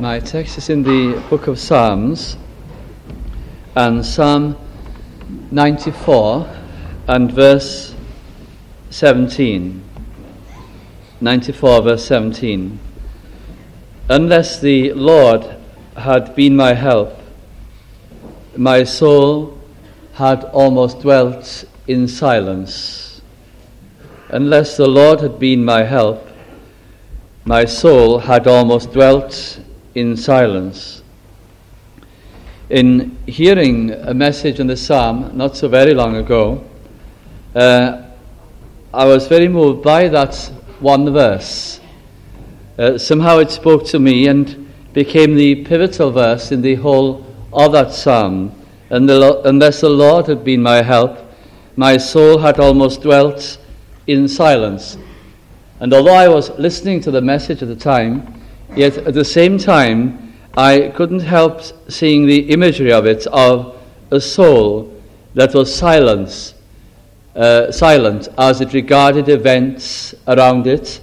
My text is in the book of Psalms, and Psalm 94 and verse 17. 94 verse 17. Unless the Lord had been my help, my soul had almost dwelt in silence. Unless the Lord had been my help, my soul had almost dwelt in silence. In hearing a message in the psalm not so very long ago, I was very moved by that one verse. Somehow it spoke to me and became the pivotal verse in the whole of that psalm. Unless the Lord had been my help, my soul had almost dwelt in silence. And although I was listening to the message at the time, yet at the same time I couldn't help seeing the imagery of it, of a soul that was silent as it regarded events around it,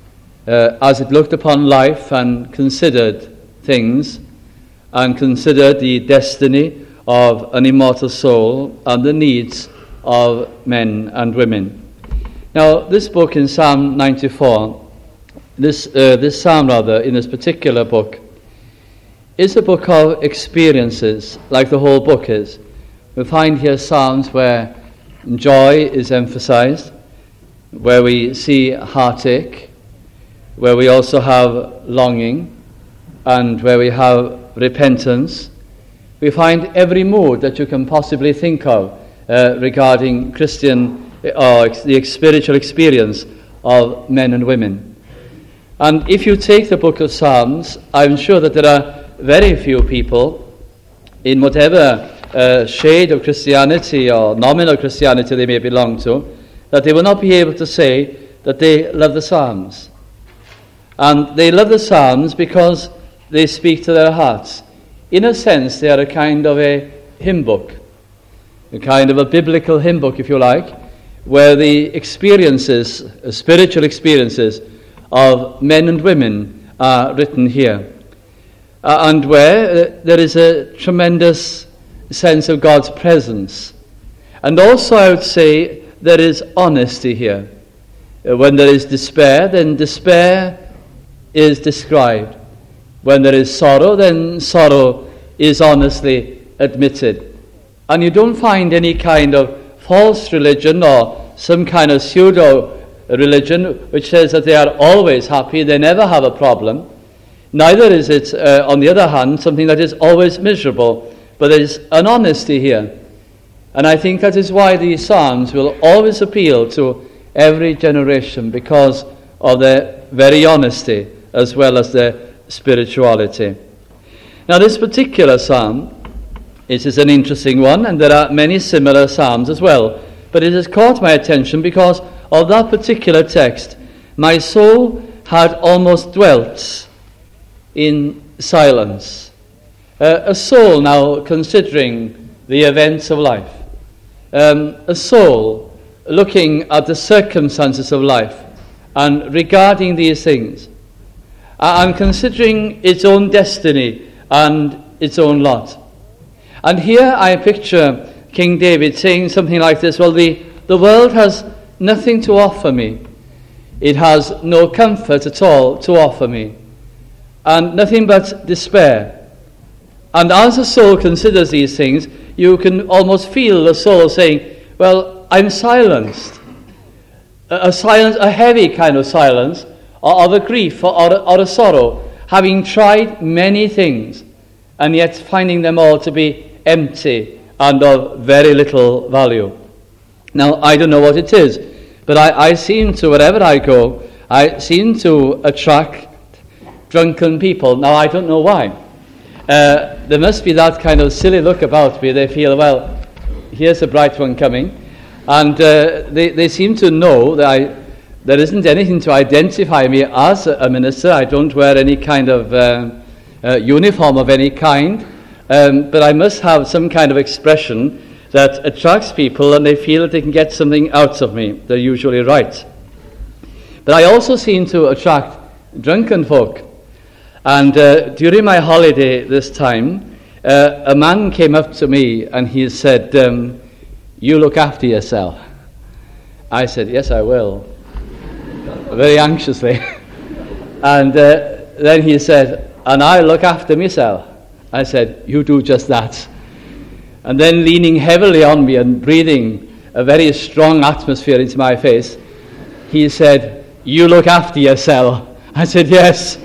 as it looked upon life and considered things, and considered the destiny of an immortal soul and the needs of men and women. Now, this book in Psalm 94, this psalm in this particular book, is a book of experiences, like the whole book is. We find here psalms where joy is emphasized, where we see heartache, where we also have longing, and where we have repentance. We find every mood that you can possibly think of regarding Christian or the spiritual experience of men and women. And if you take the book of Psalms, I'm sure that there are very few people in whatever shade of Christianity or nominal Christianity they may belong to, that they will not be able to say that they love the Psalms. And they love the Psalms because they speak to their hearts. In a sense, they are a kind of a hymn book, a kind of a biblical hymn book, if you like, where the experiences, spiritual experiences of men and women are written here. And where there is a tremendous sense of God's presence. And also, I would say, there is honesty here. When there is despair, then despair is described. When there is sorrow, then sorrow is honestly admitted. And you don't find any kind of false religion or some kind of pseudo-religion which says that they are always happy, they never have a problem. Neither is it, on the other hand, something that is always miserable, but there is an honesty here. And I think that is why these psalms will always appeal to every generation, because of their very honesty as well as their spirituality. Now, this particular psalm, it is an interesting one, and there are many similar psalms as well, but it has caught my attention because of that particular text. My soul had almost dwelt in silence. A soul now considering the events of life. A soul looking at the circumstances of life and regarding these things. And considering its own destiny and its own lot. And here I picture King David saying something like this: well, the world has nothing to offer me. It has no comfort at all to offer me. And nothing but despair. And as the soul considers these things, you can almost feel the soul saying, well, I'm silenced. A heavy kind of silence, or of a grief or a sorrow, having tried many things, and yet finding them all to be empty and of very little value. Now, I don't know what it is, but I seem to, wherever I go, I seem to attract drunken people. Now, I don't know why. There must be that kind of silly look about me. They feel, well, here's a bright one coming. And they seem to know that there isn't anything to identify me as a minister. I don't wear any kind of uniform of any kind. But I must have some kind of expression that attracts people, and they feel that they can get something out of me. They're usually right. But I also seem to attract drunken folk. And during my holiday this time, a man came up to me and he said, "You look after yourself." I said, "Yes, I will," very anxiously. And then he said, "And I look after myself." I said, "You do just that." And then leaning heavily on me and breathing a very strong atmosphere into my face, he said, "You look after yourself." I said, "Yes,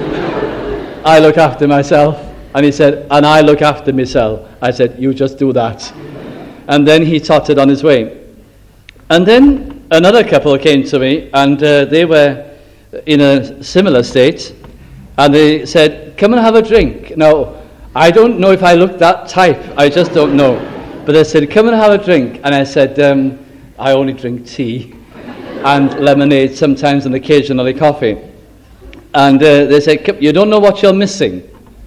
I look after myself." And he said, "And I look after myself." I said, "You just do that." And then he tottered on his way. And then another couple came to me, and they were in a similar state, and they said, "Come and have a drink." Now, I don't know if I looked that type, I just don't know. But they said, "Come and have a drink." And I said, "I only drink tea and lemonade sometimes, and occasionally coffee." And they said, "You don't know what you're missing."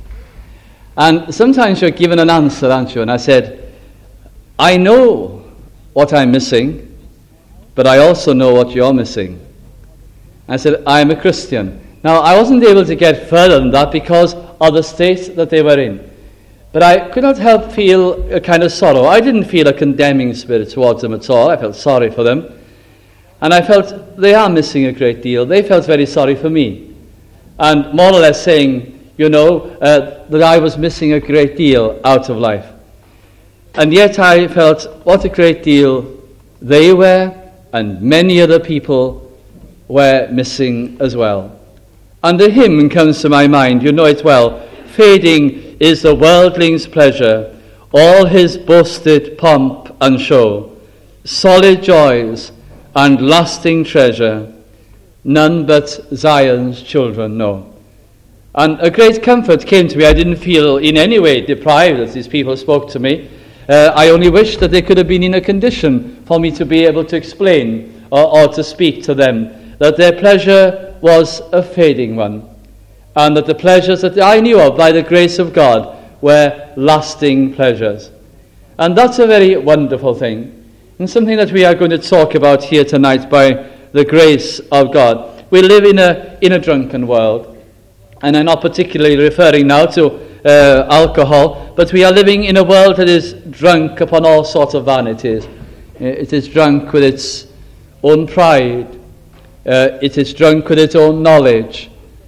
And sometimes you're given an answer, aren't you? And I said, "I know what I'm missing, but I also know what you're missing." I said, "I'm a Christian." Now, I wasn't able to get further than that because of the state that they were in. But I could not help feel a kind of sorrow. I didn't feel a condemning spirit towards them at all. I felt sorry for them. And I felt they are missing a great deal. They felt very sorry for me. And more or less saying, that I was missing a great deal out of life. And yet I felt what a great deal they were, and many other people were missing as well. And a hymn comes to my mind, you know it well. "Fading is the worldling's pleasure, all his boasted pomp and show, solid joys and lasting treasure, none but Zion's children know." And a great comfort came to me. I didn't feel in any way deprived as these people spoke to me. I only wished that they could have been in a condition for me to be able to explain or to speak to them that their pleasure was a fading one, and that the pleasures that I knew of by the grace of God were lasting pleasures. And that's a very wonderful thing, and something that we are going to talk about here tonight by the grace of God. We live in a drunken world, and I'm not particularly referring now to alcohol, but we are living in a world that is drunk upon all sorts of vanities. It is drunk with its own pride. It is drunk with its own knowledge.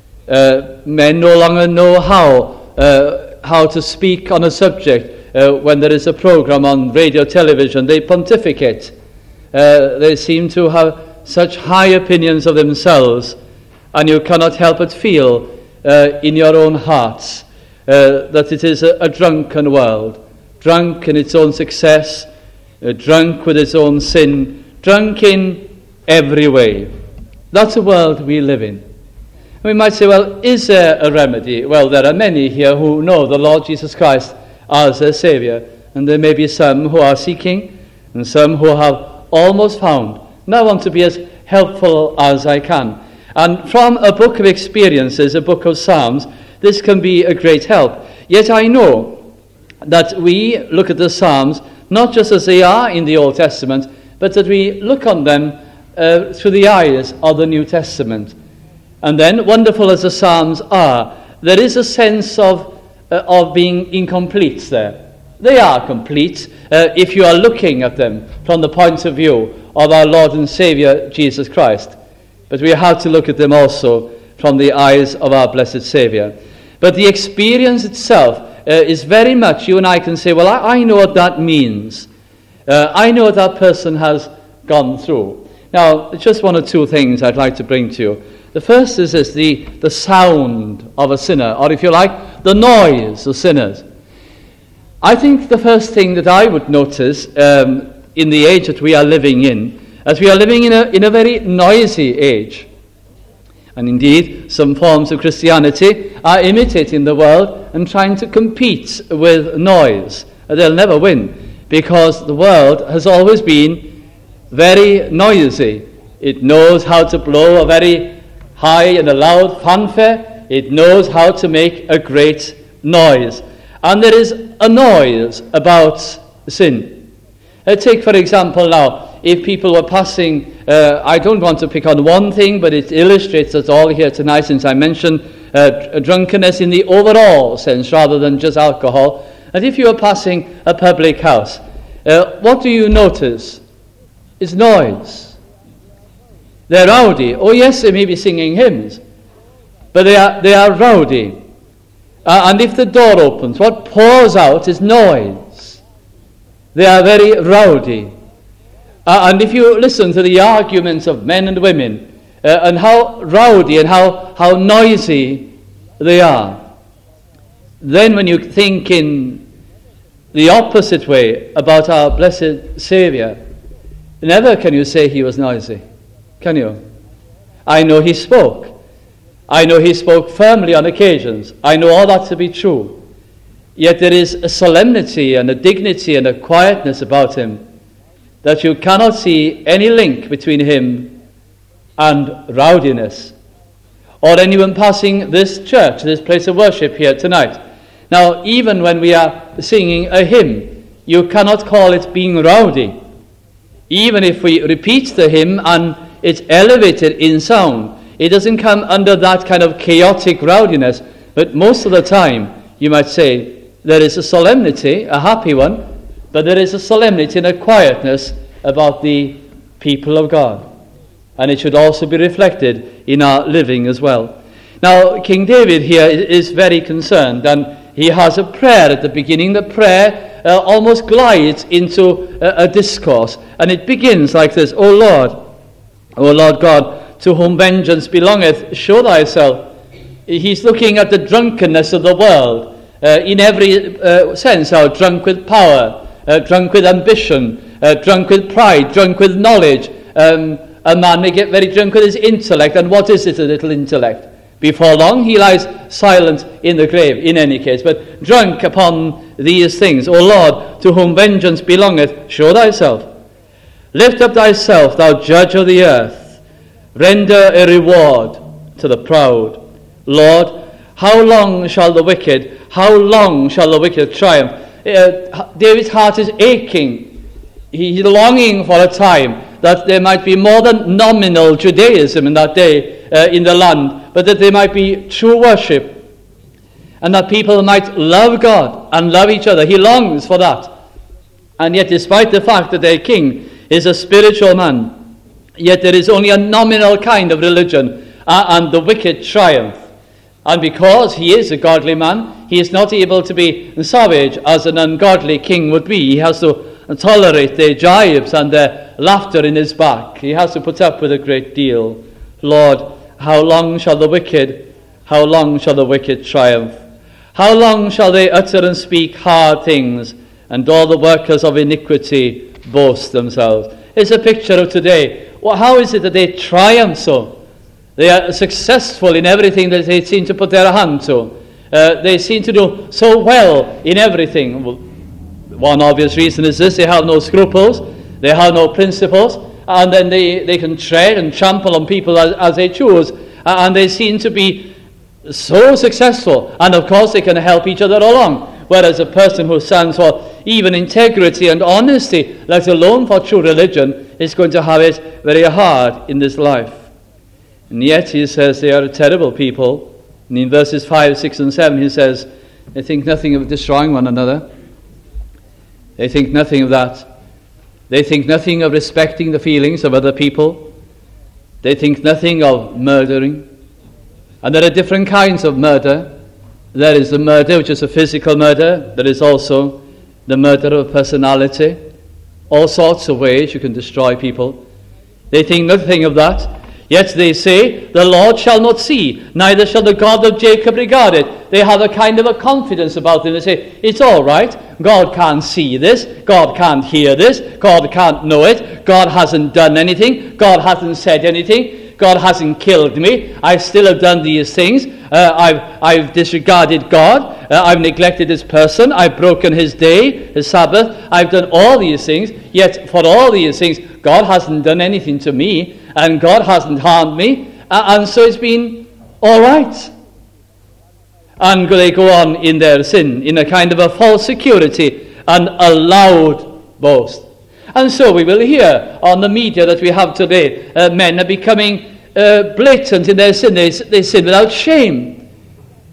Men no longer know how to speak on a subject. When there is a program on radio, television, they pontificate. They seem to have such high opinions of themselves, and you cannot help but feel in your own hearts that it is a drunken world, drunk in its own success, drunk with its own sin, drunk in every way. That's the world we live in. We might say, well, is there a remedy? Well, there are many here who know the Lord Jesus Christ as their Saviour, and there may be some who are seeking, and some who have almost found. And I want to be as helpful as I can. And from a book of experiences, a book of Psalms, this can be a great help. Yet I know that we look at the Psalms not just as they are in the Old Testament, but that we look on them through the eyes of the New Testament. And then, wonderful as the Psalms are, there is a sense of being incomplete there. They are complete if you are looking at them from the point of view of our Lord and Saviour, Jesus Christ. But we have to look at them also from the eyes of our blessed Saviour. But the experience itself is very much, you and I can say, well, I know what that means. I know what that person has gone through. Now, just one or two things I'd like to bring to you. The first is this, the sound of a sinner, or if you like, the noise of sinners. I think the first thing that I would notice in the age that we are living in, as we are living in a very noisy age, and indeed some forms of Christianity are imitating the world and trying to compete with noise. They'll never win, because the world has always been very noisy. It knows how to blow a very high and a loud fanfare. It knows how to make a great noise. And there is a noise about sin. Take, for example, now, if people were passing, I don't want to pick on one thing, but it illustrates us all here tonight, since I mentioned drunkenness in the overall sense rather than just alcohol. And if you are passing a public house, what do you notice? It's noise. They're rowdy. Oh yes, they may be singing hymns, but they are rowdy. And if the door opens, what pours out is noise. They are very rowdy. And if you listen to the arguments of men and women, and how rowdy and how noisy they are, then when you think in the opposite way about our blessed Saviour, never can you say he was noisy, can you? I know he spoke. I know he spoke firmly on occasions. I know all that to be true. Yet there is a solemnity and a dignity and a quietness about him that you cannot see any link between him and rowdiness, or anyone passing this church, this place of worship here tonight. Now, even when we are singing a hymn, you cannot call it being rowdy. Even if we repeat the hymn and it's elevated in sound, it doesn't come under that kind of chaotic rowdiness, but most of the time, you might say, there is a solemnity, a happy one, but there is a solemnity and a quietness about the people of God. And it should also be reflected in our living as well. Now, King David here is very concerned, and he has a prayer at the beginning. The prayer almost glides into a discourse, and it begins like this: O Lord God, to whom vengeance belongeth, show thyself. He's looking at the drunkenness of the world, in every sense, how drunk with power, drunk with ambition, drunk with pride, drunk with knowledge. A man may get very drunk with his intellect, and what is it, a little intellect? Before long he lies silent in the grave, in any case, but drunk upon these things. O Lord, to whom vengeance belongeth, show thyself. Lift up thyself, thou judge of the earth. Render a reward to the proud. Lord, how long shall the wicked triumph? David's heart is aching. He's longing for a time that there might be more than nominal Judaism in that day in the land, but that there might be true worship, and that people might love God and love each other. He longs for that. And yet, despite the fact that their king is a spiritual man, yet there is only a nominal kind of religion, and the wicked triumph. And because he is a godly man, he is not able to be savage as an ungodly king would be. He has to tolerate their jibes and their laughter in his back. He has to put up with a great deal. Lord, how long shall the wicked triumph? How long shall they utter and speak hard things, and all the workers of iniquity boast themselves? It's a picture of today. Well, how is it that they triumph so? They are successful in everything that they seem to put their hand to. They seem to do so well in everything. Well, one obvious reason is this: they have no scruples, they have no principles, and then they can tread and trample on people as they choose, and they seem to be so successful, and of course they can help each other along. Whereas a person who stands for even integrity and honesty, let alone for true religion, is going to have it very hard in this life. And yet he says they are a terrible people. And in verses 5, 6, and 7 he says, they think nothing of destroying one another. They think nothing of that. They think nothing of respecting the feelings of other people. They think nothing of murdering. And there are different kinds of murder. There is the murder which is a physical murder. There is also the murder of personality. All sorts of ways you can destroy people. They think nothing of that. Yet they say, the Lord shall not see, neither shall the God of Jacob regard it. They have a kind of a confidence about them. They say, it's all right. God can't see this. God can't hear this. God can't know it. God hasn't done anything. God hasn't said anything. God hasn't killed me. I still have done these things. I've disregarded God. I've neglected his person. I've broken his day, his Sabbath. I've done all these things. Yet for all these things, God hasn't done anything to me, and God hasn't harmed me, and so it's been all right. And they go on in their sin, in a kind of a false security and a loud boast. And so we will hear on the media that we have today, men are becoming blatant in their sin. They sin without shame.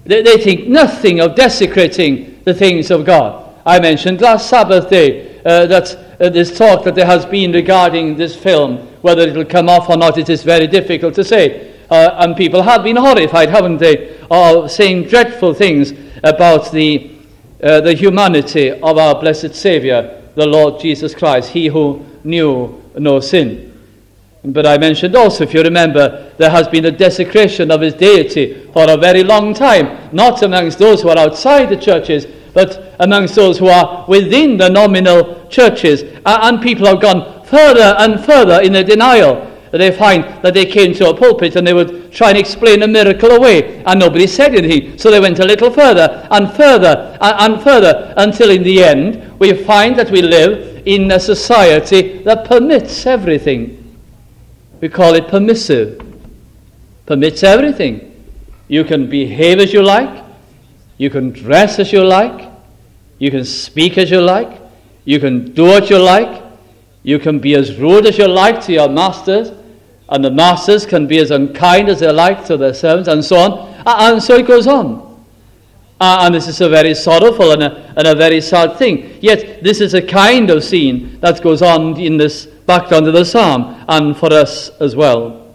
They think nothing of desecrating the things of God. I mentioned last Sabbath day that this talk that there has been regarding this film, whether it will come off or not, it is very difficult to say. And people have been horrified, haven't they, of saying dreadful things about the humanity of our blessed Saviour, the Lord Jesus Christ, he who knew no sin. But I mentioned also, if you remember, there has been a desecration of his deity for a very long time, not amongst those who are outside the churches, but amongst those who are within the nominal churches. And people have gone further and further in their denial. They find that they came to a pulpit and they would try and explain a miracle away, and nobody said anything. So they went a little further and further and further, until in the end we find that we live in a society that permits everything. We call it permissive. Permits everything. You can behave as you like. You can dress as you like. You can speak as you like. You can do what you like. You can be as rude as you like to your masters. And the masters can be as unkind as they like to their servants, and so on. And so it goes on. And this is a very sorrowful and a very sad thing. Yet this is a kind of scene that goes on in this background of the psalm, and for us as well.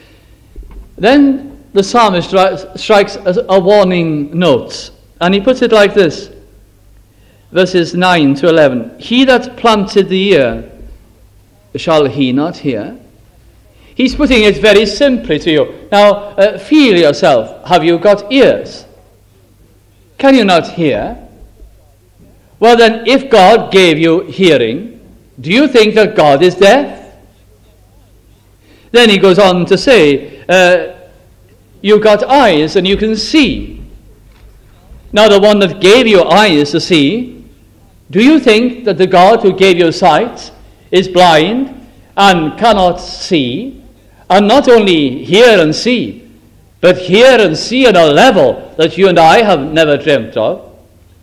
Then the psalmist strikes a warning note, and he puts it like this, verses 9 to 11. He that planted the ear, shall he not hear? He's putting it very simply to you. Now, feel yourself. Have you got ears? Can you not hear? Well then, if God gave you hearing, do you think that God is deaf? Then he goes on to say, you've got eyes and you can see. Now the one that gave you eyes to see, do you think that the God who gave you sight is blind and cannot see, and not only hear and see, but hear and see at a level that you and I have never dreamt of?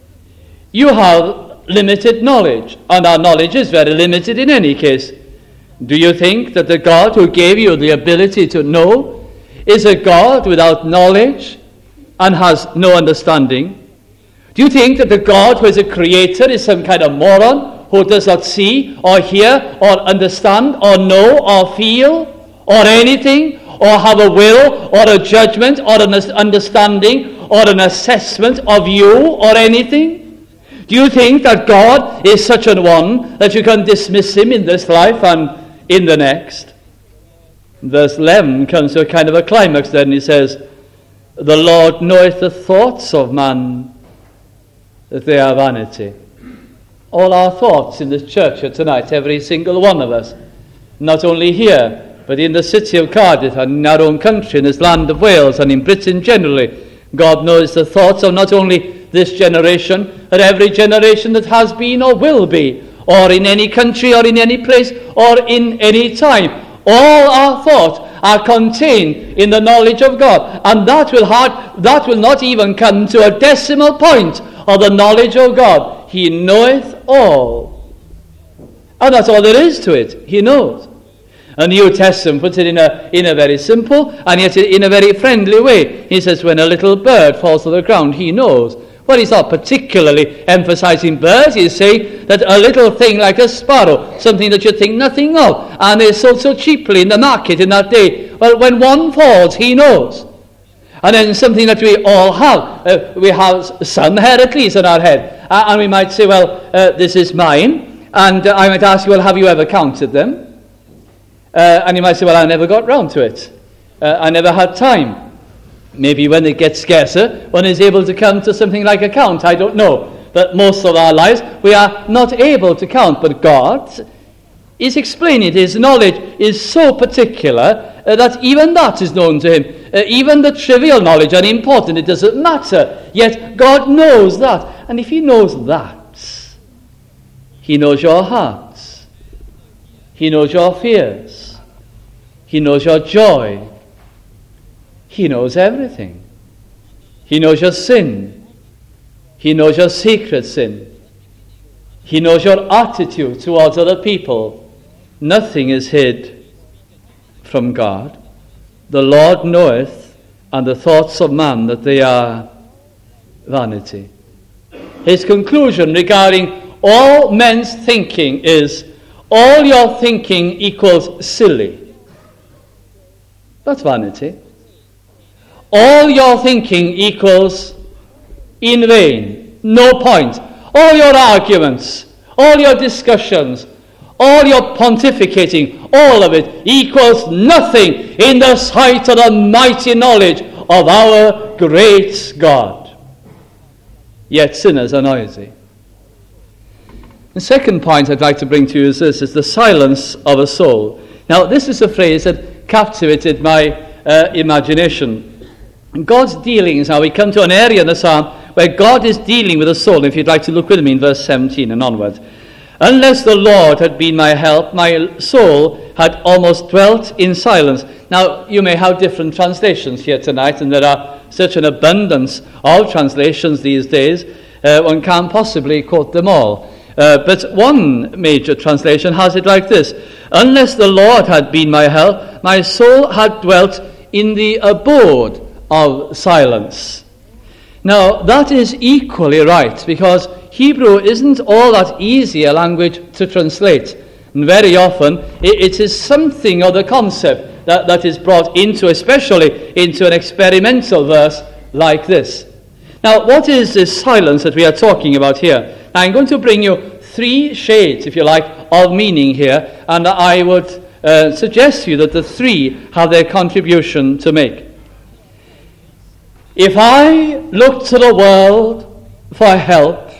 You have limited knowledge, and our knowledge is very limited in any case. Do you think that the God who gave you the ability to know is a God without knowledge and has no understanding? Do you think that the God who is a creator is some kind of moron who does not see or hear or understand or know or feel or anything, or have a will or a judgment or an understanding or an assessment of you or anything? Do you think that God is such an one that you can dismiss him in this life and in the next? Verse 11 comes to a kind of a climax then. He says, the Lord knoweth the thoughts of man, that they are vanity. All our thoughts in this church here tonight, every single one of us, not only here, but in the city of Cardiff and in our own country, in this land of Wales and in Britain generally, God knows the thoughts of not only this generation, but every generation that has been or will be, or in any country or in any place or in any time. All our thoughts are contained in the knowledge of God, and that will not even come to a decimal point of the knowledge of God. He knoweth all. And that's all there is to it. He knows. The New Testament puts it in a very simple and yet in a very friendly way. He says, when a little bird falls to the ground, he knows. Well, he's not particularly emphasizing birds. He's saying that a little thing like a sparrow, something that you think nothing of, and is sold so cheaply in the market in that day. Well, when one falls, he knows. And then something that we all have. We have some hair at least on our head. And we might say, well, this is mine. And I might ask you, well, have you ever counted them? And you might say, well, I never got round to it. I never had time. Maybe when it gets scarcer, one is able to come to something like a count. I don't know. But most of our lives, we are not able to count. But God is explaining. His knowledge is so particular that even that is known to him. Even the trivial knowledge, unimportant, it doesn't matter. Yet God knows that. And if he knows that, he knows your hearts. He knows your fears. He knows your joy. He knows everything. He knows your sin. He knows your secret sin. He knows your attitude towards other people. Nothing is hid from God. The Lord knoweth, and the thoughts of man, that they are vanity. His conclusion regarding all men's thinking is, all your thinking equals silly. That's vanity. All your thinking equals in vain, no point. All your arguments, all your discussions, all your pontificating, all of it equals nothing in the sight of the mighty knowledge of our great God. Yet sinners are noisy. The second point I'd like to bring to you is this, is the silence of a soul. Now, this is a phrase that captivated my imagination. In God's dealings, now we come to an area in the psalm where God is dealing with a soul. If you'd like to look with me in verse 17 and onwards. Unless the Lord had been my help, my soul had almost dwelt in silence. Now, you may have different translations here tonight, and there are such an abundance of translations these days, one can't possibly quote them all. But one major translation has it like this: unless the Lord had been my help, my soul had dwelt in the abode of silence. Now, that is equally right, because Hebrew isn't all that easy a language to translate. And very often, it is something of the concept that is brought into, especially into an experimental verse like this. Now, what is this silence that we are talking about here? Now, I'm going to bring you three shades, if you like, of meaning here, and I would suggest to you that the three have their contribution to make. If I look to the world for help,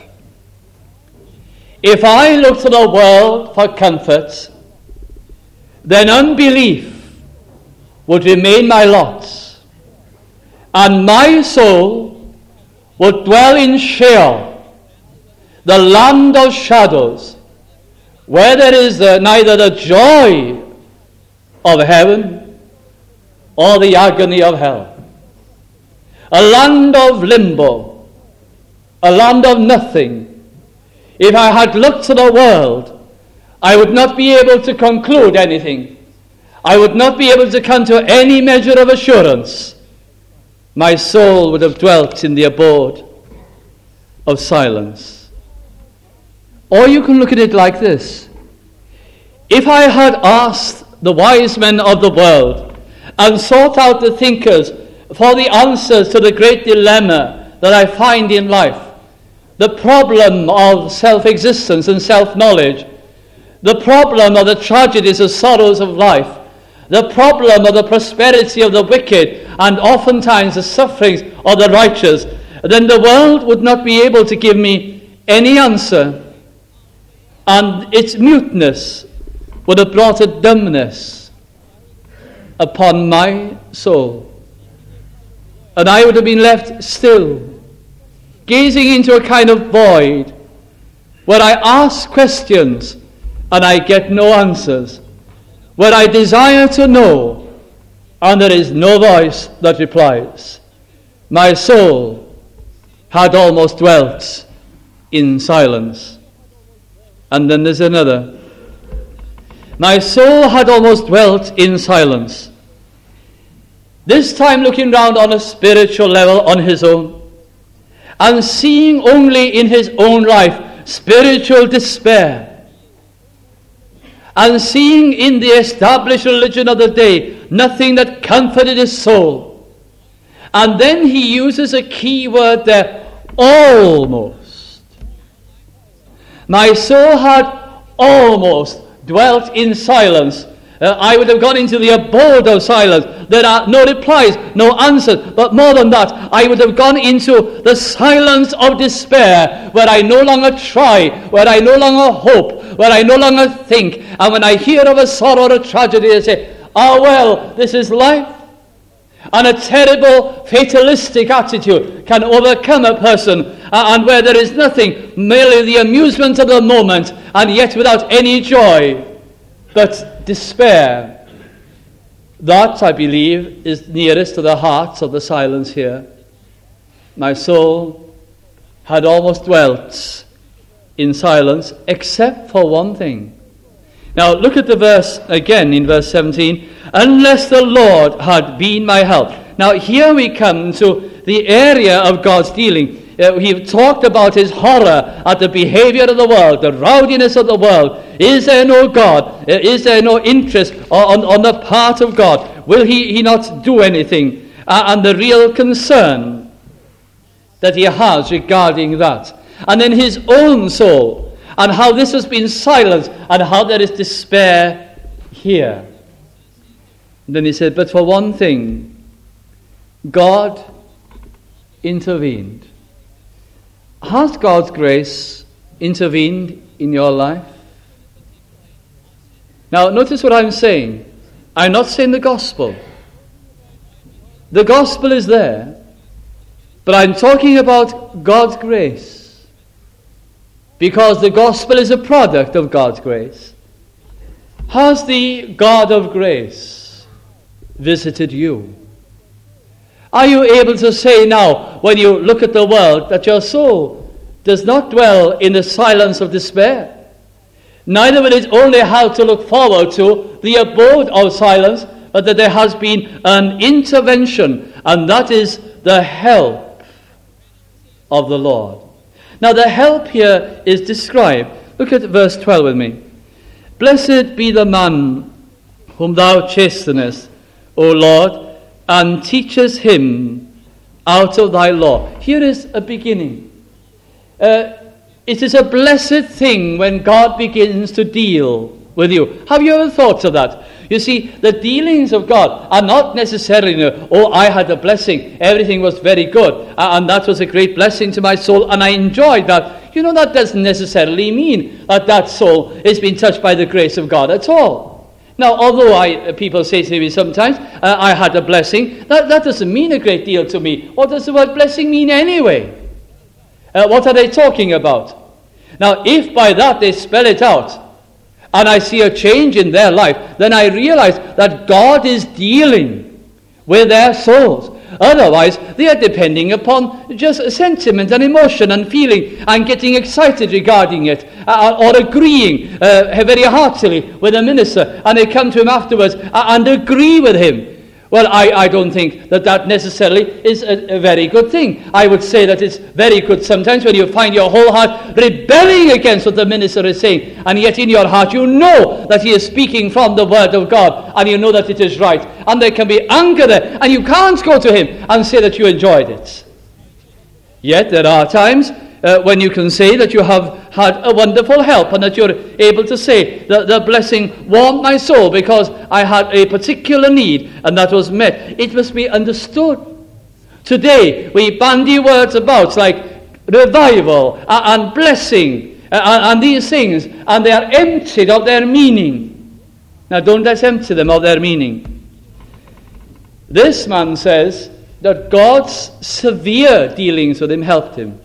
if I look to the world for comfort, then unbelief would remain my lot, and my soul would dwell in Sheol, the land of shadows, where there is neither the joy of heaven or the agony of hell. A land of limbo, a land of nothing. If I had looked to the world, I would not be able to conclude anything. I would not be able to come to any measure of assurance. My soul would have dwelt in the abode of silence. Or you can look at it like this: if I had asked the wise men of the world and sought out the thinkers for the answers to the great dilemma that I find in life, the problem of self-existence and self-knowledge, the problem of the tragedies and sorrows of life, the problem of the prosperity of the wicked, and oftentimes the sufferings of the righteous, then the world would not be able to give me any answer, and its muteness would have brought a dumbness upon my soul. And I would have been left still, gazing into a kind of void, where I ask questions and I get no answers, where I desire to know and there is no voice that replies. My soul had almost dwelt in silence. And then there's another. My soul had almost dwelt in silence. This time looking round on a spiritual level on his own, and seeing only in his own life spiritual despair, and seeing in the established religion of the day nothing that comforted his soul. And then he uses a key word there: almost. My soul had almost dwelt in silence. I would have gone into the abode of silence. There are no replies, no answers. But more than that, I would have gone into the silence of despair, where I no longer try, where I no longer hope, where I no longer think. And when I hear of a sorrow or a tragedy, I say, ah, well, this is life. And a terrible fatalistic attitude can overcome a person, and where there is nothing, merely the amusement of the moment, and yet without any joy, but despair. That, I believe, is nearest to the heart of the silence here. My soul had almost dwelt in silence, except for one thing. Now, look at the verse again in verse 17. Unless the Lord had been my help. Now, here we come to the area of God's dealing. he talked about his horror at the behavior of the world, the rowdiness of the world. Is there no God? Is there no interest on the part of God? Will he not do anything? And the real concern that he has regarding that. And then his own soul, and how this has been silenced, and how there is despair here. And then he said, but for one thing, God intervened. Has God's grace intervened in your life? Now, notice what I'm saying. I'm not saying the gospel. The gospel is there, but I'm talking about God's grace, because the gospel is a product of God's grace. Has the God of grace visited you? Are you able to say now, when you look at the world, that your soul does not dwell in the silence of despair? Neither will it only have to look forward to the abode of silence, but that there has been an intervention, and that is the help of the Lord. Now the help here is described. Look at verse 12 with me. Blessed be the man whom thou chastenest, O Lord, and teachest him out of thy law. Here is a beginning. It is a blessed thing when God begins to deal with you. Have you ever thought of that? You see, the dealings of God are not necessarily, I had a blessing, everything was very good, and that was a great blessing to my soul, and I enjoyed that. That doesn't necessarily mean that soul has been touched by the grace of God at all. Now, although people say to me sometimes, I had a blessing, that doesn't mean a great deal to me. What does the word blessing mean anyway? What are they talking about? Now, if by that they spell it out, and I see a change in their life, then I realize that God is dealing with their souls. Otherwise, they are depending upon just sentiment and emotion and feeling and getting excited regarding it, or agreeing very heartily with a minister, and they come to him afterwards and agree with him. Well, I don't think that necessarily is a very good thing. I would say that it's very good sometimes when you find your whole heart rebelling against what the minister is saying, and yet in your heart you know that he is speaking from the word of God, and you know that it is right. And there can be anger there, and you can't go to him and say that you enjoyed it. Yet there are times when you can say that you have had a wonderful help, and that you're able to say that the blessing warmed my soul because I had a particular need and that was met. It must be understood. Today we bandy words about like revival and blessing and these things, and they are emptied of their meaning. Now don't let's empty them of their meaning. This man says that God's severe dealings with him helped him.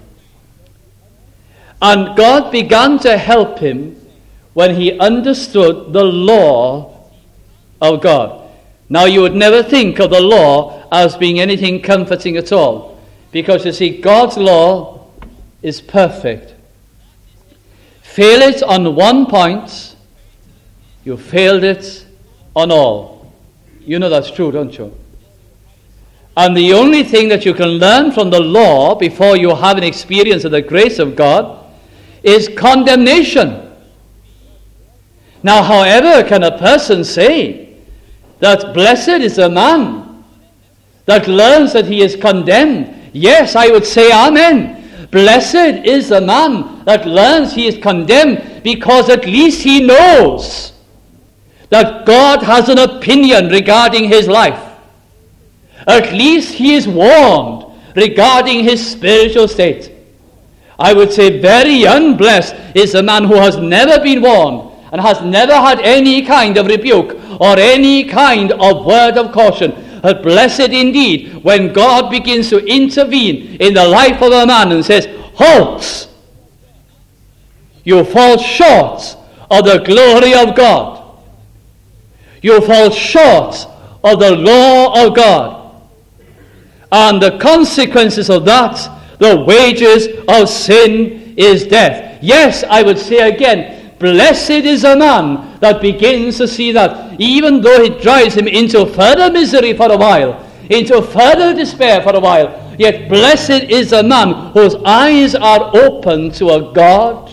And God began to help him when he understood the law of God. Now you would never think of the law as being anything comforting at all, because you see, God's law is perfect. Fail it on one point, you failed it on all. You know that's true, don't you? And the only thing that you can learn from the law before you have an experience of the grace of God is condemnation. Now, however can a person say that blessed is the man that learns that he is condemned? Yes, I would say amen. Blessed is the man that learns he is condemned, because at least he knows that God has an opinion regarding his life. At least he is warned regarding his spiritual state. I would say very unblessed is the man who has never been warned and has never had any kind of rebuke or any kind of word of caution. But blessed indeed when God begins to intervene in the life of a man and says, halt! You fall short of the glory of God. You fall short of the law of God. And the consequences of that, the wages of sin is death. Yes, I would say again, blessed is a man that begins to see that, even though it drives him into further misery for a while, into further despair for a while, Yet blessed is the man whose eyes are open to a God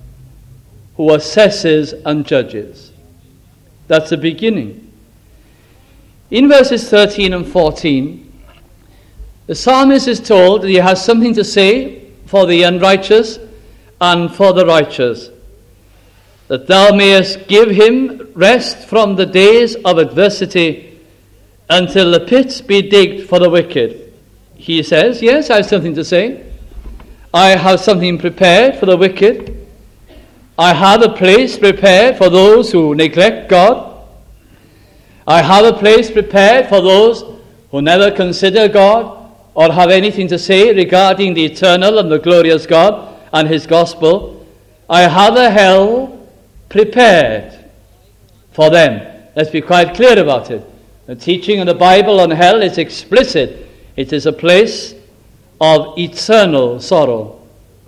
who assesses and judges. That's the beginning. In verses 13 and 14, the psalmist is told that he has something to say for the unrighteous and for the righteous, that thou mayest give him rest from the days of adversity until the pits be digged for the wicked. He says, yes, I have something to say. I have something prepared for the wicked. I have a place prepared for those who neglect God. I have a place prepared for those who never consider God or have anything to say regarding the eternal and the glorious God and his gospel. I have a hell prepared for them. Let's be quite clear about it. The teaching in the Bible on hell is explicit. It is a place of eternal sorrow.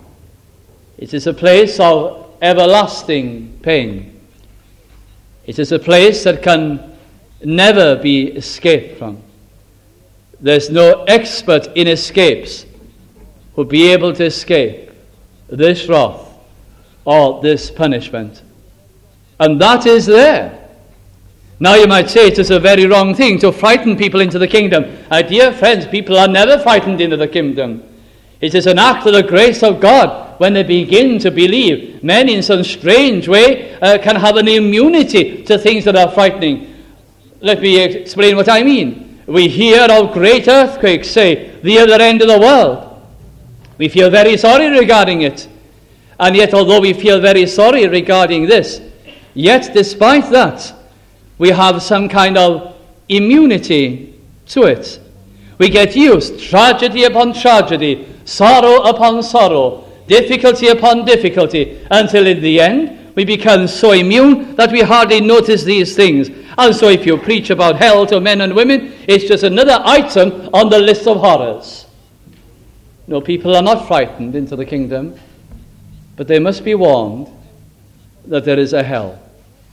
It is a place of everlasting pain. It is a place that can never be escaped from. There's no expert in escapes who will be able to escape this wrath or this punishment. And that is there. Now you might say it is a very wrong thing to frighten people into the kingdom. Dear friends, people are never frightened into the kingdom. It is an act of the grace of God when they begin to believe. Men in some strange way can have an immunity to things that are frightening. Let me explain what I mean. We hear of great earthquakes, say, the other end of the world. We feel very sorry regarding it. And yet, although we feel very sorry regarding this, yet despite that, we have some kind of immunity to it. We get used, tragedy upon tragedy, sorrow upon sorrow, difficulty upon difficulty, until in the end, we become so immune that we hardly notice these things. And so if you preach about hell to men and women, it's just another item on the list of horrors. No, people are not frightened into the kingdom, but they must be warned that there is a hell.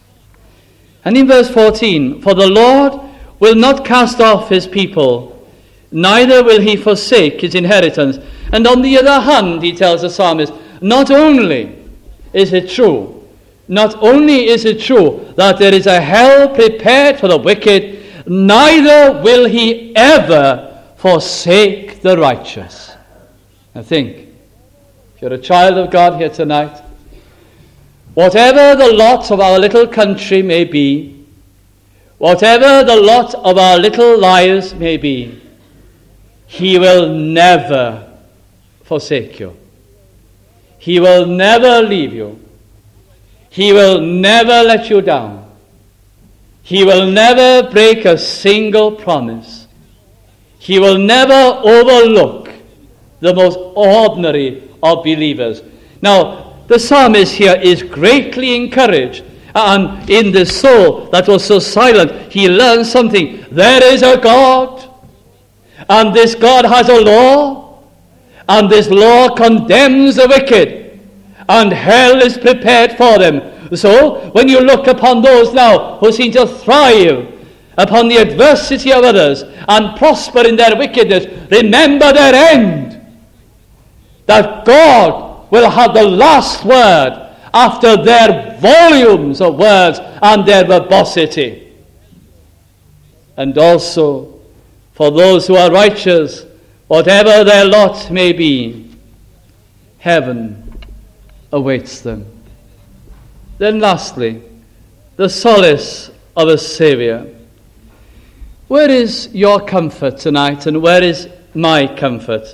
And in verse 14, for the Lord will not cast off his people, neither will he forsake his inheritance. And on the other hand, he tells the psalmist, not only is it true that there is a hell prepared for the wicked, neither will he ever forsake the righteous. Now think, if you're a child of God here tonight, whatever the lot of our little country may be, whatever the lot of our little lives may be, he will never forsake you. He will never leave you. He will never let you down. He will never break a single promise. He will never overlook the most ordinary of believers. Now, the psalmist here is greatly encouraged, and in the soul that was so silent, he learns something. There is a God, and this God has a law, and this law condemns the wicked, and hell is prepared for them. So, when you look upon those now who seem to thrive upon the adversity of others and prosper in their wickedness, remember their end. That God will have the last word after their volumes of words and their verbosity. And also, for those who are righteous, whatever their lot may be, heaven awaits them. Then lastly, the solace of a Saviour. Where is your comfort tonight, and where is my comfort?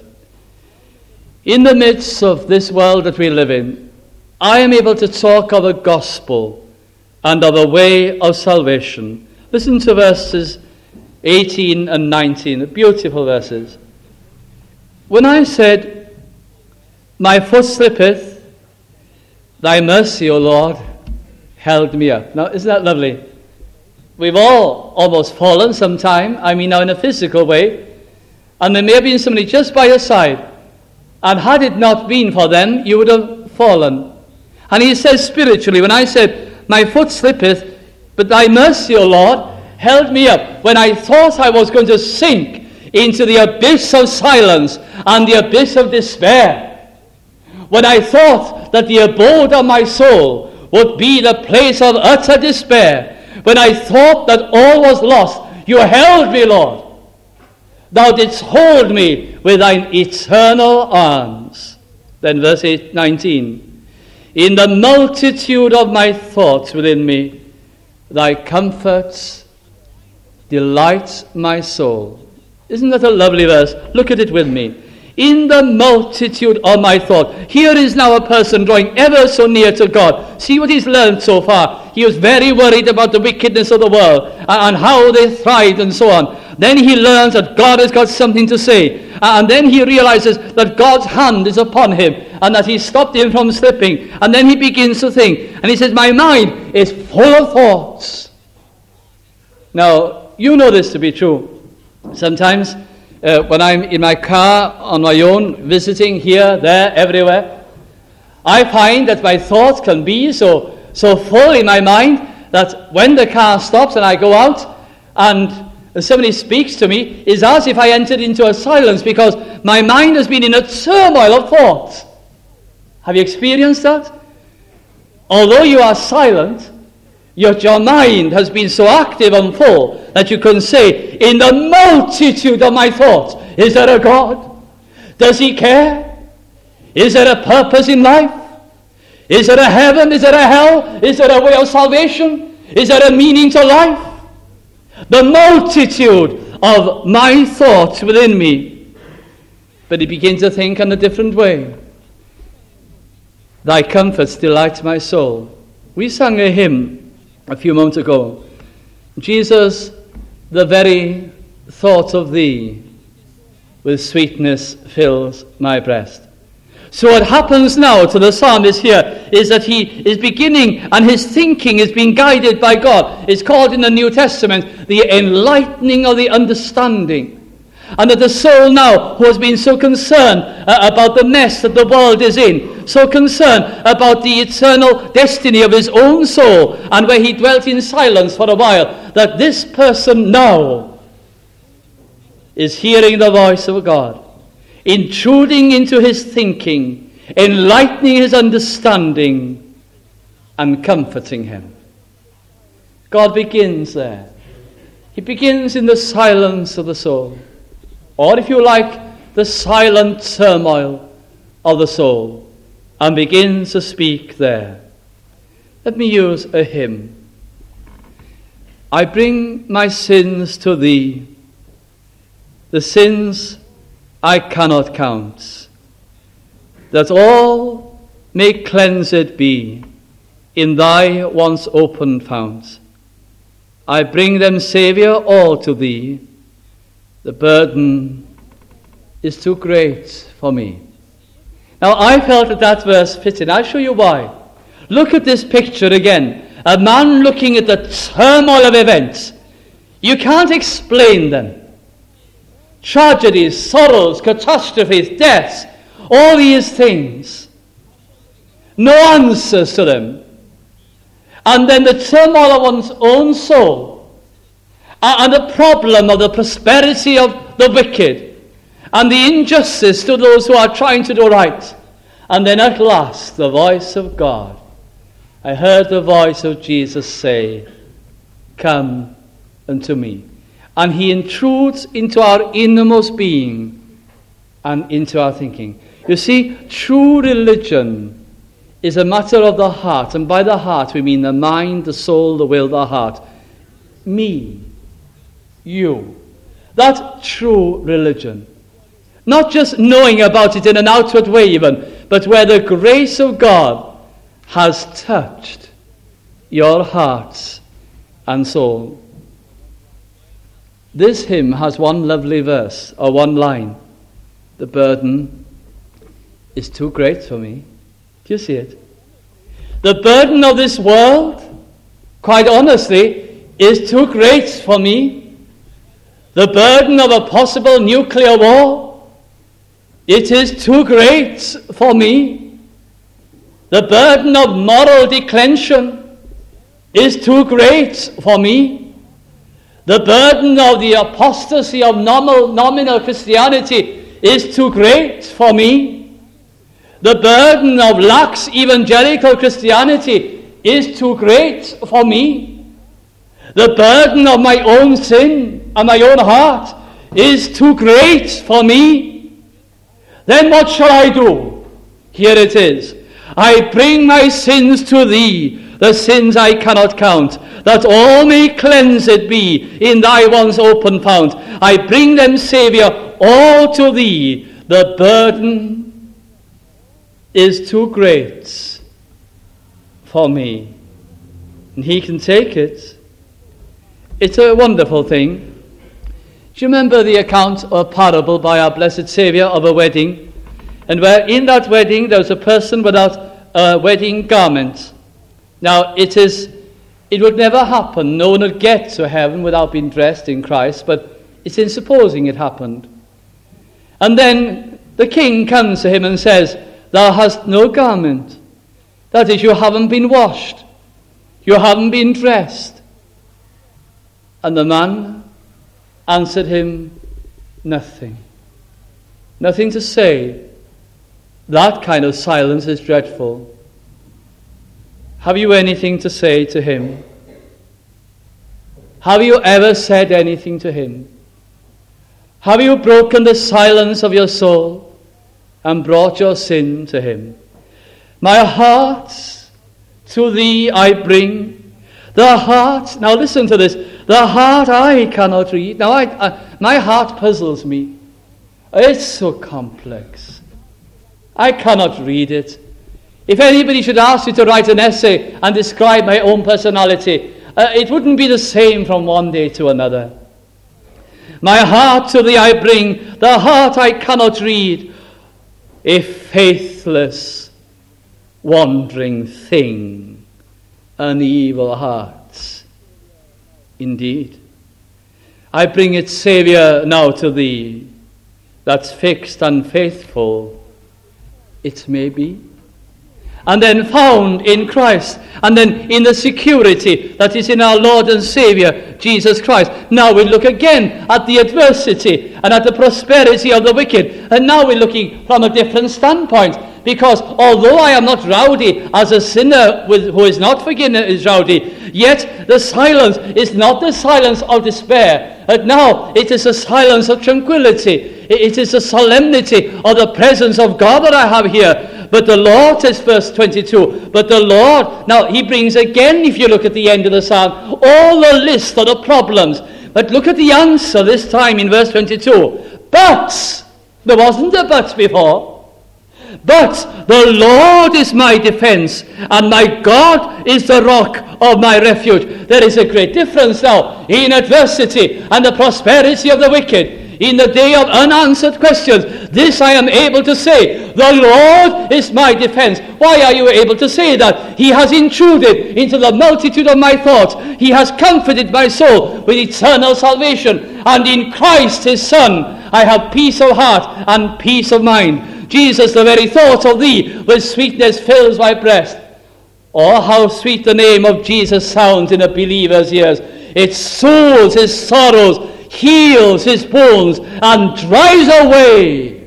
In the midst of this world that we live in, I am able to talk of a gospel and of a way of salvation. Listen to verses 18 and 19, beautiful verses. When I said, my foot slippeth, thy mercy, O Lord, held me up. Now, isn't that lovely? We've all almost fallen sometime, now in a physical way, and there may have been somebody just by your side, and had it not been for them, you would have fallen. And he says spiritually, when I said, my foot slippeth, but thy mercy, O Lord, held me up. When I thought I was going to sink into the abyss of silence and the abyss of despair. When I thought that the abode of my soul would be the place of utter despair, when I thought that all was lost, you held me, Lord. Thou didst hold me with thine eternal arms. Then verse 19. In the multitude of my thoughts within me, thy comforts delight my soul. Isn't that a lovely verse? Look at it with me. In the multitude of my thought. Here is now a person drawing ever so near to God. See what he's learned so far. He was very worried about the wickedness of the world and how they thrived and so on. Then he learns that God has got something to say. And then he realizes that God's hand is upon him and that he stopped him from slipping. And then he begins to think. And he says, my mind is full of thoughts. Now, you know this to be true. Sometimes when I'm in my car on my own, visiting here, there, everywhere, I find that my thoughts can be so full in my mind that when the car stops and I go out and somebody speaks to me, it's as if I entered into a silence because my mind has been in a turmoil of thoughts. Have you experienced that? Although you are silent, yet your mind has been so active and full that you can say, in the multitude of my thoughts, is there a God? Does he care? Is there a purpose in life? Is there a heaven? Is there a hell? Is there a way of salvation? Is there a meaning to life? The multitude of my thoughts within me. But he begins to think in a different way. Thy comforts delight my soul. We sang a hymn a few moments ago. Jesus, the very thought of thee with sweetness fills my breast. So what happens now to the psalmist here is that he is beginning and his thinking is being guided by God. It's called in the New Testament the enlightening of the understanding. And that the soul now, who has been so concerned about the mess that the world is in, so concerned about the eternal destiny of his own soul, and where he dwelt in silence for a while, that this person now is hearing the voice of God, intruding into his thinking, enlightening his understanding, and comforting him. God begins there. He begins in the silence of the soul. Or if you like, the silent turmoil of the soul, and begins to speak there. Let me use a hymn. I bring my sins to thee, the sins I cannot count, that all may cleansed be in thy once opened fount. I bring them, Saviour, all to thee. The burden is too great for me. Now, I felt that verse fitted. I'll show you why. Look at this picture again. A man looking at the turmoil of events. You can't explain them. Tragedies, sorrows, catastrophes, deaths, all these things. No answers to them. And then the turmoil of one's own soul. And the problem of the prosperity of the wicked, and the injustice to those who are trying to do right. And then at last, the voice of God. I heard the voice of Jesus say, come unto me. And he intrudes into our innermost being and into our thinking. You see, true religion is a matter of the heart. And by the heart, we mean the mind, the soul, the will, the heart. Me. You. That's true religion. Not just knowing about it in an outward way even, but where the grace of God has touched your hearts and soul. This hymn has one lovely verse, or one line. The burden is too great for me. Do you see it? The burden of this world, quite honestly, is too great for me. The burden of a possible nuclear war, it is too great for me. The burden of moral declension is too great for me. The burden of the apostasy of nominal Christianity is too great for me. The burden of lax evangelical Christianity is too great for me. The burden of my own sin and my own heart is too great for me. Then what shall I do? Here it is. I bring my sins to thee, the sins I cannot count, that all may cleansed be in thy once open fount. I bring them, Saviour, all to thee. The burden is too great for me. And he can take it. It's a wonderful thing. Do you remember the account or parable by our blessed Saviour of a wedding? And where in that wedding there was a person without a wedding garment. Now it would never happen. No one would get to heaven without being dressed in Christ, but it's in supposing it happened. And then the king comes to him and says, thou hast no garment. That is, you haven't been washed. You haven't been dressed. And the man answered him, nothing. Nothing to say. That kind of silence is dreadful. Have you anything to say to him? Have you ever said anything to him? Have you broken the silence of your soul and brought your sin to him? My heart to thee I bring. The heart, now listen to this, the heart I cannot read. Now my heart puzzles me. It's so complex. I cannot read it. If anybody should ask me to write an essay and describe my own personality, it wouldn't be the same from one day to another. My heart to thee I bring, the heart I cannot read, a faithless, wandering thing, an evil heart. Indeed. I bring it, Saviour, now to thee, that's fixed and faithful, it may be, and then found in Christ, and then in the security that is in our Lord and Saviour, Jesus Christ. Now we look again at the adversity and at the prosperity of the wicked, and now we're looking from a different standpoint, because although I am not rowdy as a sinner who is not forgiven is rowdy, yet the silence is not the silence of despair, but now it is a silence of tranquility. It is a solemnity of the presence of God that I have here. But the Lord, says verse 22, but the Lord, now he brings again, if you look at the end of the psalm, all the list of the problems. But look at the answer this time in verse 22. But, there wasn't a but before. But the Lord is my defense, and my God is the rock of my refuge. There is a great difference now in adversity and the prosperity of the wicked. In the day of unanswered questions, this I am able to say, the Lord is my defense. Why are you able to say that? He has intruded into the multitude of my thoughts. He has comforted my soul with eternal salvation. And in Christ his Son, I have peace of heart and peace of mind. Jesus, the very thought of thee with sweetness fills my breast. Oh, how sweet the name of Jesus sounds in a believer's ears. It soothes his sorrows, heals his wounds, and drives away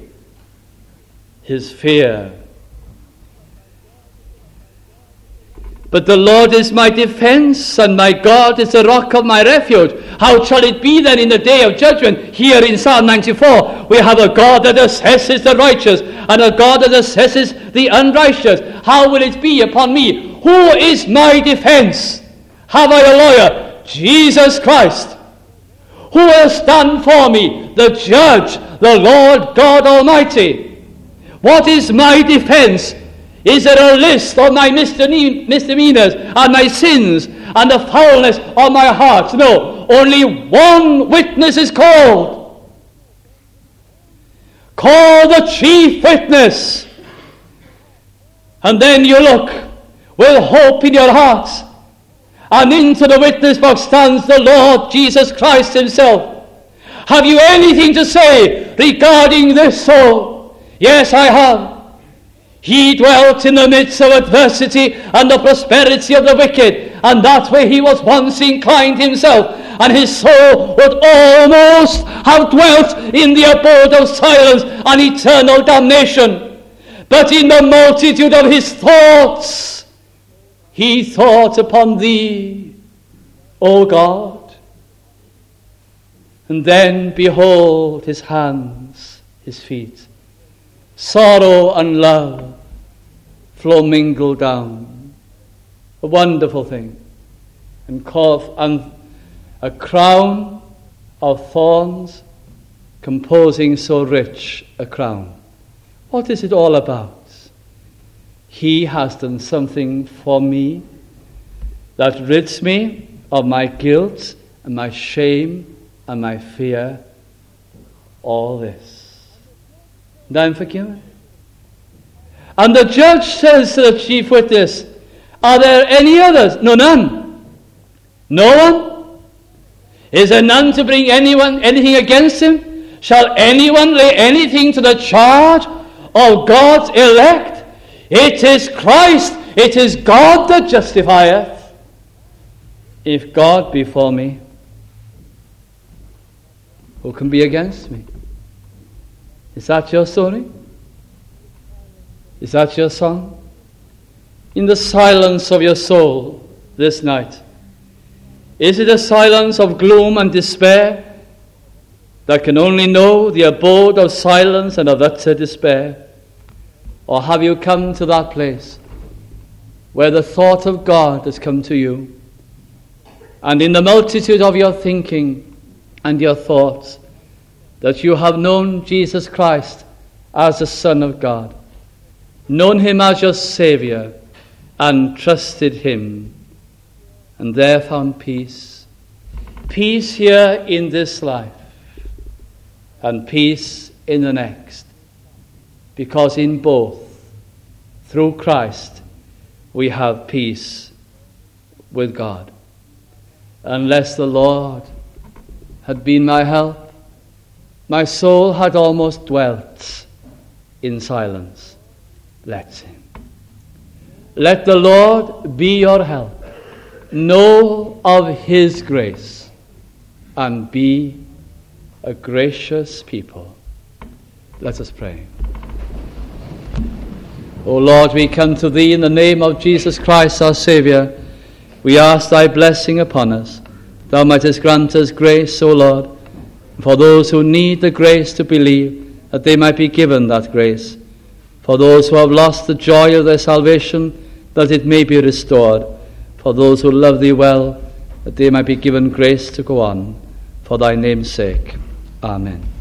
his fear. But the Lord is my defense, and my God is the rock of my refuge. How shall it be then in the day of judgment? Here in Psalm 94, we have a God that assesses the righteous, and a God that assesses the unrighteous. How will it be upon me? Who is my defense? Have I a lawyer? Jesus Christ. Who will stand for me? The judge, the Lord God Almighty. What is my defense? Is there a list of my misdemeanors and my sins and the foulness of my heart? No, only one witness is called. Call the chief witness. And then you look with hope in your hearts, and into the witness box stands the Lord Jesus Christ himself. Have you anything to say regarding this soul? Yes, I have. He dwelt in the midst of adversity and the prosperity of the wicked, and that way he was once inclined himself. and his soul would almost have dwelt in the abode of silence and eternal damnation. But in the multitude of his thoughts, he thought upon thee, O God. And then behold his hands, his feet, sorrow and love flow mingled down. A wonderful thing. And a crown of thorns composing so rich a crown. What is it all about? He has done something for me that rids me of my guilt and my shame and my fear. All this. And I'm forgiven. And the judge says to the chief witness, are there any others? No, none. No one? Is there none to bring anything against him? Shall anyone lay anything to the charge of God's elect? It is Christ, it is God that justifieth. If God be for me, who can be against me? Is that your story? Is that your song? In the silence of your soul this night, is it a silence of gloom and despair that can only know the abode of silence and of utter despair? Or have you come to that place where the thought of God has come to you, and in the multitude of your thinking and your thoughts, that you have known Jesus Christ as the Son of God, known him as your Saviour, and trusted him, and there found peace. Peace here in this life, and peace in the next. Because in both, through Christ, we have peace with God. Unless the Lord had been my help, my soul had almost dwelt in silence. Let him. Let the Lord be your help. Know of his grace and be a gracious people. Let us pray. O Lord, we come to thee in the name of Jesus Christ, our Saviour. We ask thy blessing upon us. Thou mightest grant us grace, O Lord, for those who need the grace to believe, that they might be given that grace. For those who have lost the joy of their salvation, that it may be restored. For those who love thee well, that they might be given grace to go on. For thy name's sake. Amen.